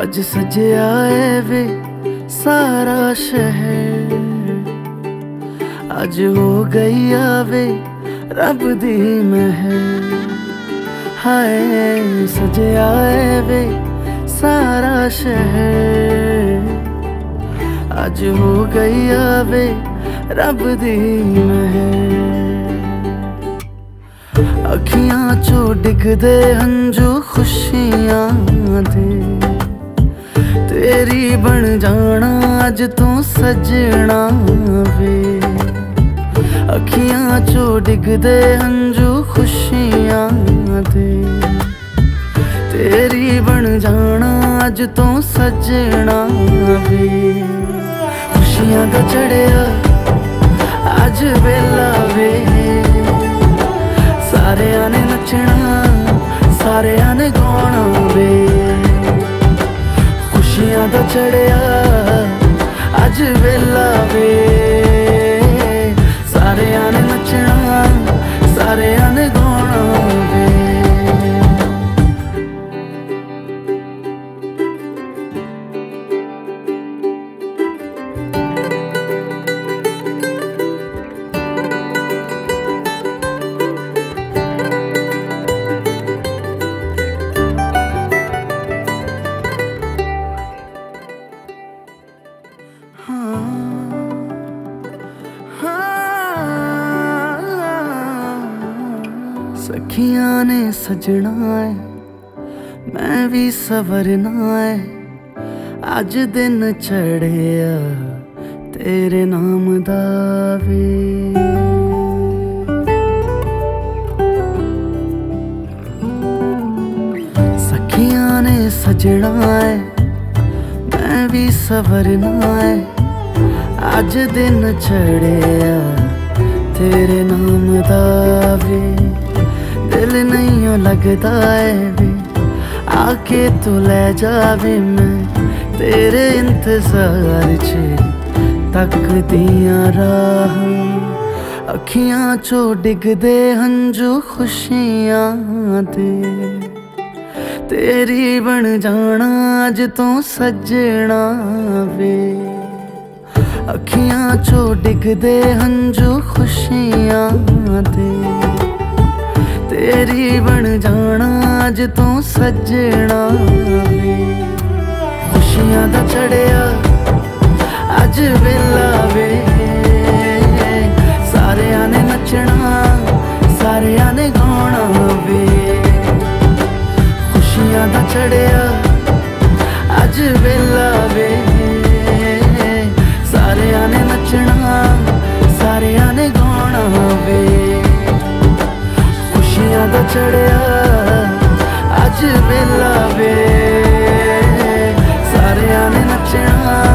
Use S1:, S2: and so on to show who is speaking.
S1: अज सजया है वे सारा शहर, अज हो गई आवे रब दी महर। हाय सजया है वे सारा शहर, अज हो गई आवे रब दी महर। अखियां चो डिगदे हंजू खुशियां दे, तेरी बन जाना अज तू सजना वे। अखियां चो डिगदे हंजू खुशियां दे, तेरी बन जाना अज तू सजना वे। खुशियां दा चढ़िया अज वेला वे, सारेयां ने नचना सारेयां ने गाना वे। खुशियां दा चढ़िया अज वेला वे, सारेयां ने नचना सारेयां ने गाना वे। सखियां ने सजना है मैं भी सवरना है, अज दिन चढ़िया तेरे नाम दा वे। सखियां ने सजना है मैं भी सवरना है, अज दिन चढ़िया तेरे नाम दा वे। दिल नहीं लगता है वे आके तू ले जावे, मैं तेरे इंतजार च तकदियां राह। अखियां चो डिगदे हंजू खुशियां दे, तेरी बन जाना अज तू सजना वे। अखियां चो डिगदे हंजू खुशियां दे, तेरी बन जाना अज तू सजना वे। खुशियां दा चढ़िया अज वेला वे, सारेयां ने नचना सारेयां ने गाना वे। खुशियां दा चढ़िया अज वेला वे, सारेयां ने नचना सारेयां ने गाना वे। खुशियां दा चढ़िया अज वेला वे, सारेयां ने नचना